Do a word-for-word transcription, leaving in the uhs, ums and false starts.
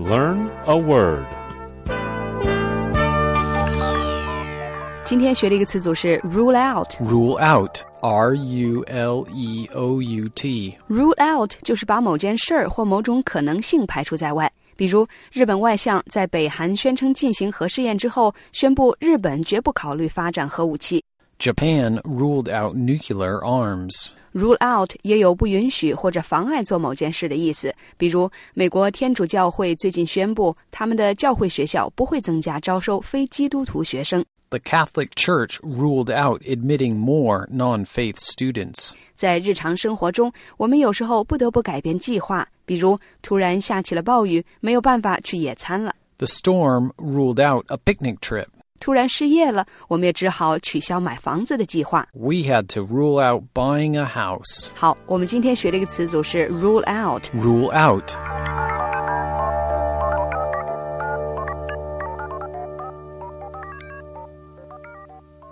Learn a word. 今天学的一个词组是 rule out. Rule out, R U L E O U T. Rule out 就是把某件事儿或某种可能性排除在外。比如，日本外相在北韩宣称进行核试验之后，宣布日本绝不考虑发展核武器。 Japan ruled out nuclear arms. Rule out 也有不允许或者妨碍做某件事的意思，比如美国天主教会最近宣布，他们的教会学校不会增加招收非基督徒学生。 The Catholic Church ruled out admitting more non-faith students. 在日常生活中，我们有时候不得不改变计划，比如突然下起了暴雨，没有办法去野餐了。 The storm ruled out a picnic trip. 突然失业了，我们也只好取消买房子的计划。 We had to rule out buying a house. 好，我们今天学的一个词组是 rule out. Rule out.